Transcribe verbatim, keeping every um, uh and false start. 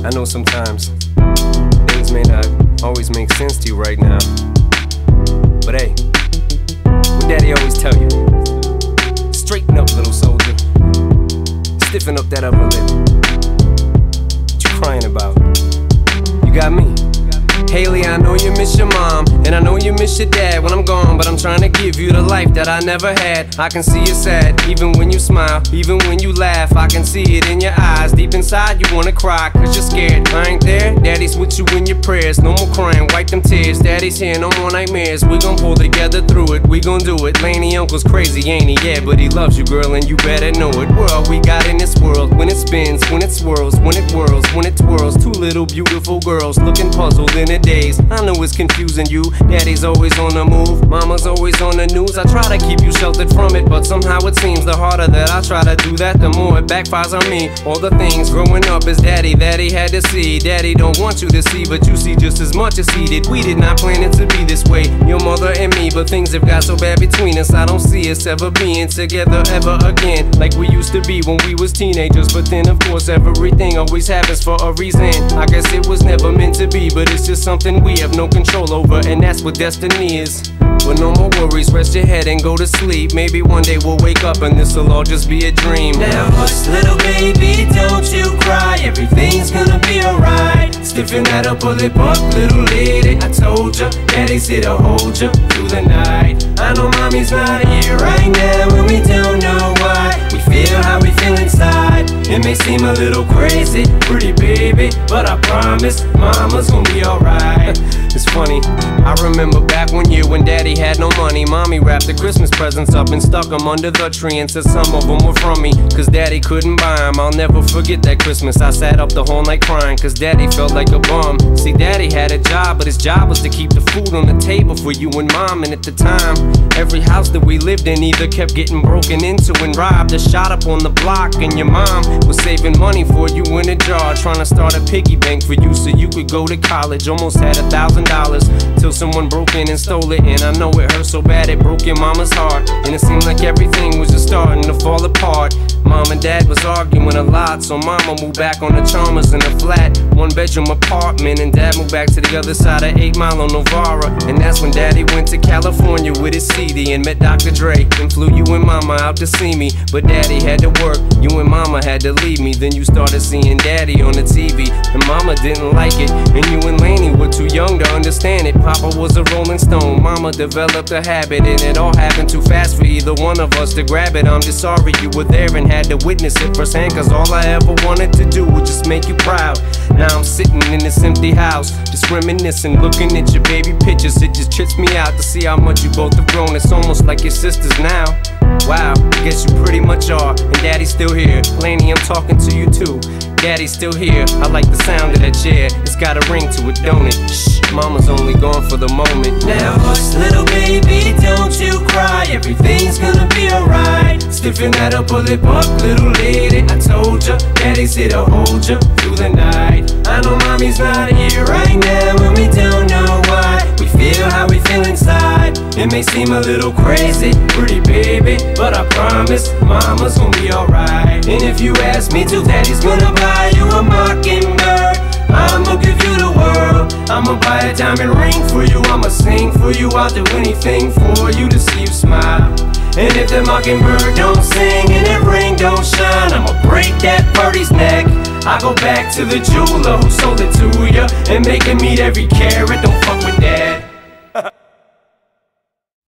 I know sometimes things may not always make sense to you right now, but hey, what Daddy always tell you, straighten up, little soldier, stiffen up that upper lip. What you crying about? You got me. Haley, I know you miss your mom, and I know you miss your dad when I'm gone, but I'm trying to give you the life that I never had. I can see you sad, even when you smile, even when you laugh, I can see it in your eyes. Deep inside you wanna cry, cause you're scared. I ain't there, Daddy's with you in your prayers. No more crying, wipe them tears. Daddy's here, no more nightmares. We gon' pull together through it, we gon' do it. Laney uncle's crazy, ain't he? Yeah, but he loves you, girl, and you better know it. We're all we got in this world, when it spins, when it swirls, when it whirls, when it twirls. Two little beautiful girls looking puzzled in a daze. I know it's confusing you. Daddy's always on the move, mama's always on the news. I try to keep you sheltered from it, but somehow it seems the harder that I try to do that, the more it backfires on me. All the things growing up as daddy that he had to see, daddy don't want you to see, but you see just as much as he did. We did not plan it to be this way, your mother and me, but things have got so bad between us. I don't see us ever being together ever again, like we used to be when we was teenagers. But then of course everything always happens for a reason. I guess it was never meant to be, but it's just something we have no control over, and that's what destiny is. But no more worries, rest your head and go to sleep. Maybe one day we'll wake up and this'll all just be a dream. Now hush, little baby, don't you cry, everything's gonna be alright. Stiffen that upper lip up, little lady, I told ya, Daddy's here to hold ya through the night. I know mommy's not here right now, and we don't know why. We feel how we feel inside. It may seem a little crazy, pretty baby, but I promise mama's gonna be alright. It's funny, I remember back one year when Daddy had no money. Mommy wrapped the Christmas presents up and stuck them under the tree and said some of them were from me, cause Daddy couldn't buy them. I'll never forget that Christmas. I sat up the whole night crying, cause Daddy felt like a bum. See, Daddy had a job, but his job was to keep the food on the table for you and Mom. And at the time, every house that we lived in either kept getting broken into and robbed or shot up on the block. And your mom was saving money for you in a jar, trying to start a piggy bank for you so you could go to college. Almost had a thousand dollars till someone broke in and stole it. And I know it hurt so bad it broke your mama's heart, and it seemed like everything was just starting to fall apart. Mom and Dad was arguing a lot, so Mama moved back on the Chalmers in a flat one bedroom apartment, and Dad moved back to the other side of eight Mile on Novara. And that's when Daddy went to California with his C D and met Doctor Dre and flew you and Mama out to see me. But Daddy had to work, you and Mama had to leave me. Then you started seeing Daddy on the T V, and Mama didn't like it, and you and Laney were too young to understand it. Papa was a Rolling Stone, Mama developed a habit, and it all happened too fast for either one of us to grab it. I'm just sorry you were there and had to witness it firsthand, cause all I ever wanted to do was just make you proud. Now I'm sitting in this empty house, just reminiscing, looking at your baby pictures. It just trips me out to see how much you both have grown. It's almost like your sisters now. Wow, I guess you pretty much are, and Daddy's still here. Laney, I'm talking to you too. Daddy's still here, I like the sound of that chair. It's got a ring to it, don't it? Shh, Mama's only gone for the moment. Now hush, little baby, don't you cry, everything's gonna be alright. Stiffen that upper lip up, little lady, I told ya, Daddy's here to hold ya through the night. I know mommy's not here right now, and we don't know why. We feel how we feel inside. It may seem a little crazy, pretty baby, but I promise mama's gonna be alright. And if you ask me to, Daddy's gonna buy you a mockingbird. I'ma give you the world, I'ma buy a diamond ring for you, I'ma sing for you, I'll do anything for you to see you smile. And if the mockingbird don't sing and that ring don't shine, I'ma break that birdie's neck. I go back to the jeweler who sold it to ya and make him eat every carat. Don't fuck